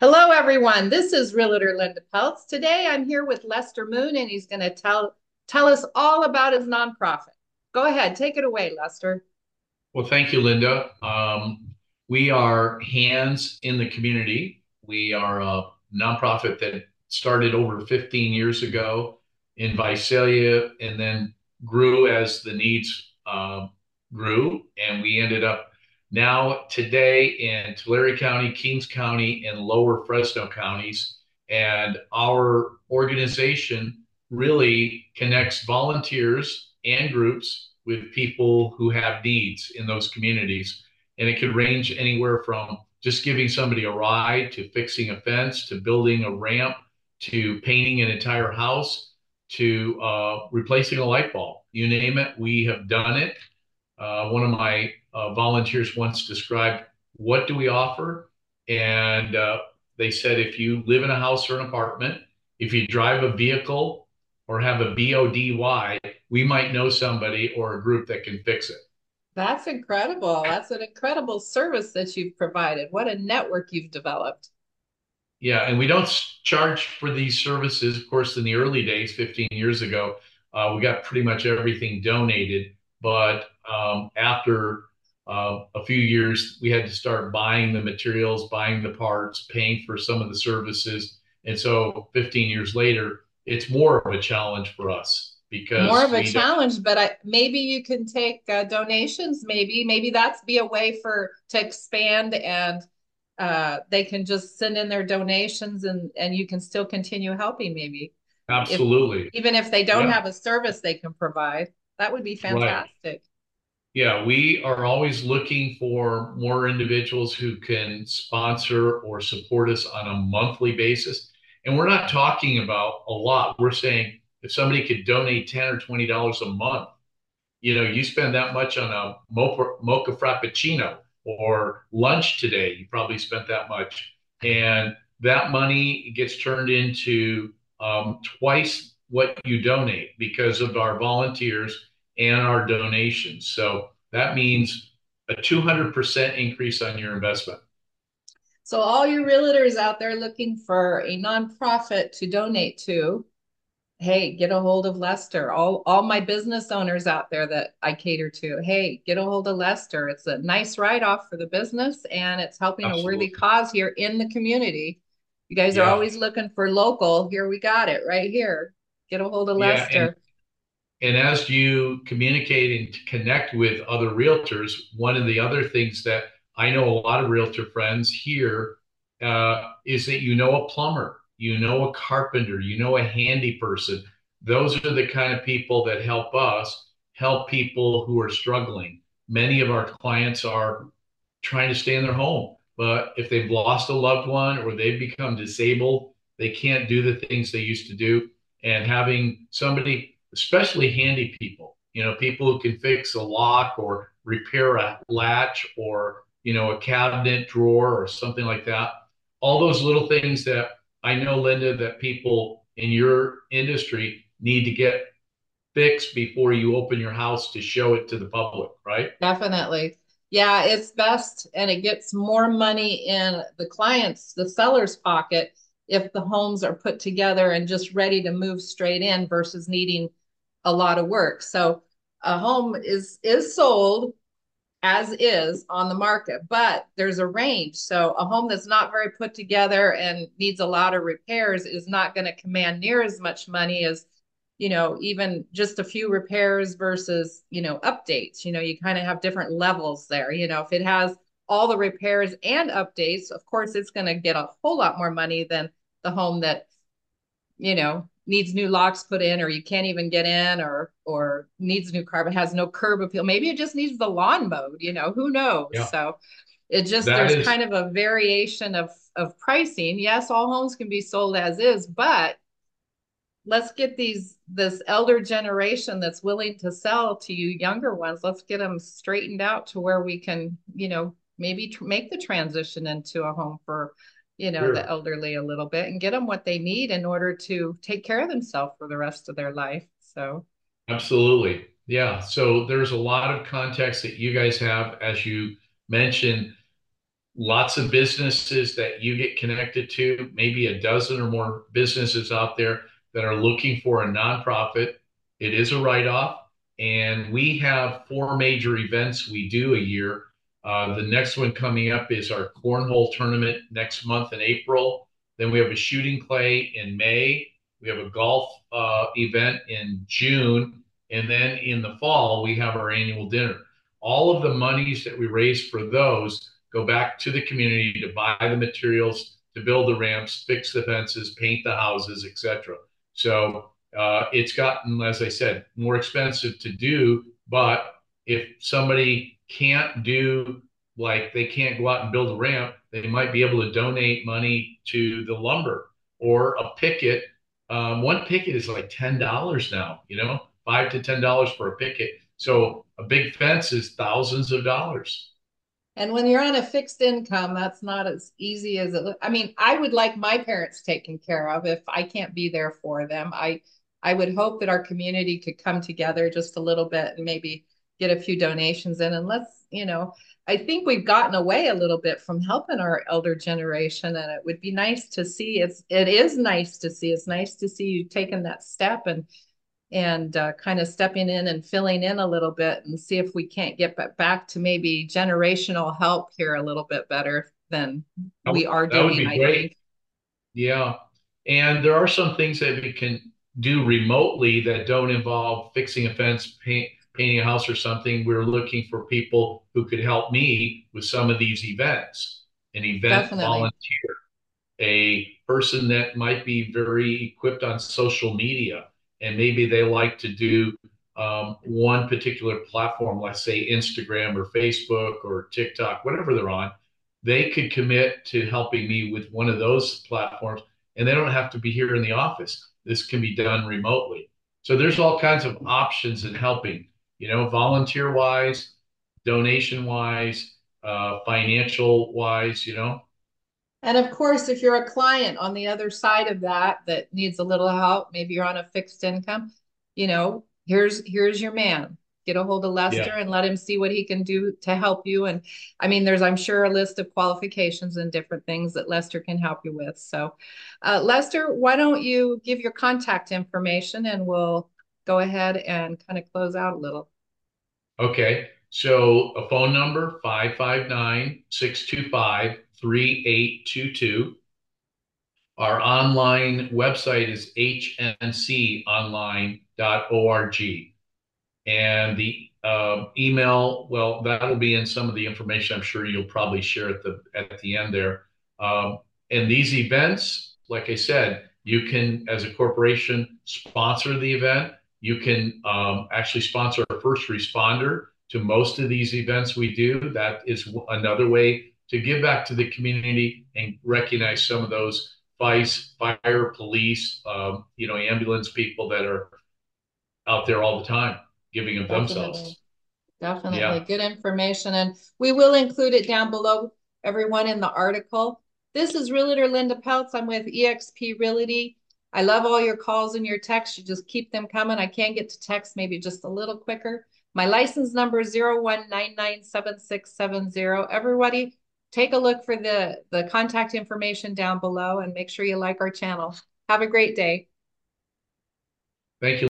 Hello, everyone. This is Realtor Linda Peltz. Today, I'm here with Lester Moon, and he's going to tell us all about his nonprofit. Go ahead, take it away, Lester. Well, thank you, Linda. We are Hands in the Community. We are a nonprofit that started over 15 years ago in Visalia and then grew as the needs grew. And we ended up now today in Tulare County, Kings County, and Lower Fresno counties. And our organization really connects volunteers and groups with people who have needs in those communities. And it could range anywhere from just giving somebody a ride to fixing a fence to building a ramp to painting an entire house to replacing a light bulb. You name it, we have done it. One of my volunteers once described, what do we offer? And they said, if you live in a house or an apartment, if you drive a vehicle or have a BODY, we might know somebody or a group that can fix it. That's incredible. That's an incredible service that you've provided. What a network you've developed. Yeah, and we don't charge for these services. Of course, in the early days, 15 years ago, we got pretty much everything donated. But after a few years, we had to start buying the materials, buying the parts, paying for some of the services. And so 15 years later, it's more of a challenge for us More of because a we don't. challenge, but maybe you can take donations. Maybe that's be a way for to expand, and they can just send in their donations, and you can still continue helping. Maybe if Absolutely. even if they don't Yeah, have a service they can provide, that would be right. fantastic. Yeah, we are always looking for more individuals who can sponsor or support us on a monthly basis. And we're not talking about a lot. We're saying if somebody could donate 10 or $20 a month, you spend that much on a mocha frappuccino or lunch today, you probably spent that much. And that money gets turned into twice what you donate because of our volunteers and our donations. So that means a 200% increase on your investment. So all your realtors out there looking for a nonprofit to donate to, hey, get a hold of Lester. All my business owners out there that I cater to, hey, get a hold of Lester. It's a nice write-off for the business, and it's helping a worthy Absolutely. cause here in the community. You guys are Yeah. always looking for local. Here we got it right here. Get a hold of Yeah. And Lester. And as you communicate and connect with other realtors, one of the other things that I know a lot of realtor friends here is that you know a plumber, you know a carpenter, you know a handy person. Those are the kind of people that help us help people who are struggling. Many of our clients are trying to stay in their home, but if they've lost a loved one or they've become disabled, they can't do the things they used to do. And having somebody, especially handy people, people who can fix a lock or repair a latch or, a cabinet drawer or something like that. All those little things that I know, Linda, that people in your industry need to get fixed before you open your house to show it to the public, right? Definitely. Yeah, it's best and it gets more money in the client's, the seller's pocket if the homes are put together and just ready to move straight in versus needing a lot of work. So a home is sold as is on the market, but there's a range. So a home that's not very put together and needs a lot of repairs is not going to command near as much money as, even just a few repairs versus, updates. You kind of have different levels there. If it has all the repairs and updates, of course, it's going to get a whole lot more money than the home that needs new locks put in or you can't even get in or needs new carpet, has no curb appeal. Maybe it just needs the lawn mowed, who knows? Yeah. So it just That there's is, kind of a variation of pricing. Yes, all homes can be sold as is, but let's get this elder generation that's willing to sell to you younger ones. Let's get them straightened out to where we can, maybe make the transition into a home for, the sure. elderly a little bit and get them what they need in order to take care of themselves for the rest of their life. So Absolutely. Yeah. So there's a lot of context that you guys have, as you mentioned. lots of businesses that you get connected to, maybe a dozen or more businesses out there that are looking for a nonprofit. It is a write-off, and we have four major events we do a year. The next one coming up is our cornhole tournament next month in April. Then we have a shooting clay in May. We have a golf event in June. And then in the fall, we have our annual dinner. All of the monies that we raise for those go back to the community to buy the materials, to build the ramps, fix the fences, paint the houses, etc. So it's gotten, as I said, more expensive to do. But if somebody can't do, like, they can't go out and build a ramp, they might be able to donate money to the lumber or a picket. One picket is like $10 now, $5 to $10 for a picket. So a big fence is thousands of dollars. And when you're on a fixed income, that's not as easy as it looks. I mean, I would like my parents taken care of if I can't be there for them. I would hope that our community could come together just a little bit and maybe get a few donations in. And I think we've gotten away a little bit from helping our elder generation, and it would be nice to see. It is nice to see. It's nice to see you taking that step and kind of stepping in and filling in a little bit and see if we can't get back to maybe generational help here a little bit better than we are That would doing, be I great. think. Yeah. And there are some things that we can do remotely that don't involve fixing a fence, painting a house or something. We're looking for people who could help me with some of these events, an event Definitely. volunteer, a person that might be very equipped on social media, and maybe they like to do one particular platform, let's say Instagram or Facebook or TikTok, whatever they're on. They could commit to helping me with one of those platforms, and they don't have to be here in the office. This can be done remotely. So there's all kinds of options in helping, volunteer wise, donation wise, financial wise. And of course, if you're a client on the other side of that needs a little help, maybe you're on a fixed income, here's your man. Get a hold of Lester Yeah. and let him see what he can do to help you. And I mean, there's, I'm sure, a list of qualifications and different things that Lester can help you with. So, Lester, why don't you give your contact information and we'll go ahead and kind of close out a little. Okay. So a phone number, 559-625-3822. Our online website is hnconline.org. And the email, well, that'll be in some of the information I'm sure you'll probably share at the end there. Um, and these events, like I said, you can, as a corporation, sponsor the event. You can actually sponsor a first responder to most of these events we do. That is another way to give back to the community and recognize some of those vice, fire, police, ambulance people that are out there all the time giving of Definitely. themselves. Definitely Yeah. good information. And we will include it down below, everyone, in the article. This is Realtor Linda Peltz. I'm with eXp Realty. I love all your calls and your texts. You just keep them coming. I can get to text maybe just a little quicker. My license number is 01997670. Everybody, take a look for the contact information down below and make sure you like our channel. Have a great day. Thank you.